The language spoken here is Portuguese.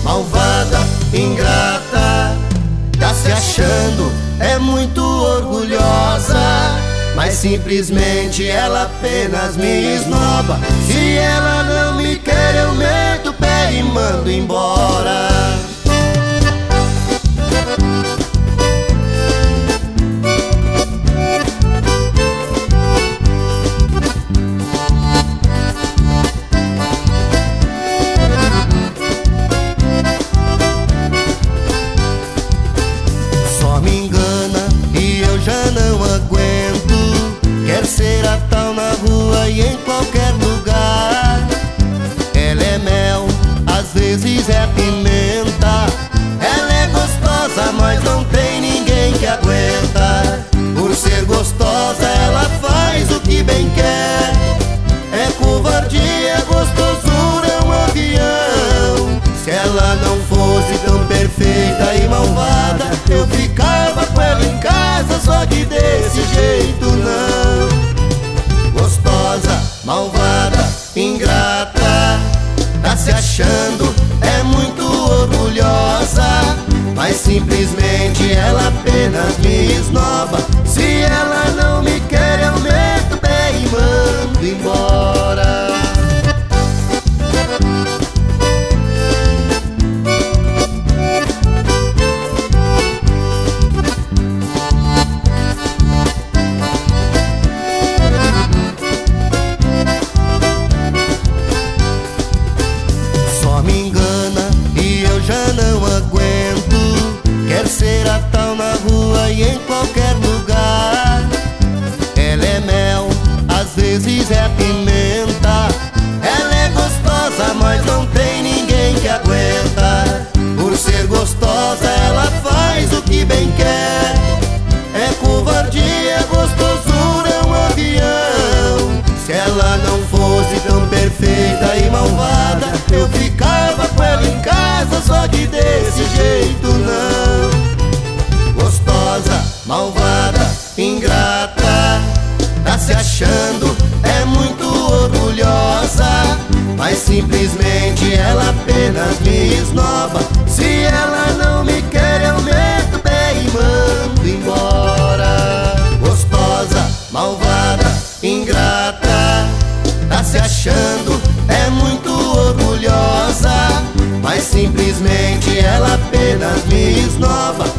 malvada, ingrata, tá se achando, é muito orgulhosa, mas simplesmente ela apenas me esnoba. Se ela não me quer, eu meto o pé e mando embora. Só me engana e eu já não aguento. Quer ser a tal na rua e em qualquer lugar. Ela é mel, às vezes é pimenta. Ela é gostosa, mas não tem ninguém que aguenta. Por ser gostosa, ela faz o que bem quer. É covardia, gostosura, é um avião. Se ela não fosse tão perfeita e malvada, eu ficava com ela em casa, só que desse jeito não. Gostosa, malvada, ingrata, tá se achando, é muito orgulhosa, mas simplesmente ela apenas me esnoba. Se ela não me quer, eu meto o pé e mando embora. Já não aguento. Quer ser a tal na rua e em qualquer lugar. Ela é mel, às vezes é pimenta. Ela é gostosa, mas não tem ninguém que aguenta. Por ser gostosa, ela faz o que bem quer. É covardia, gostosura, é um avião. Se ela não fosse tão perfeita e malvada, eu ficava com ela em casa, só que desse jeito não. Gostosa, malvada, ingrata, tá se achando, é muito orgulhosa, mas simplesmente ela apenas me esnoba. Se ela não me quer, eu meto o pé e mando embora. Gostosa, malvada, ingrata, tá se achando, é muito orgulhosa, mas simplesmente ela apenas me esnoba.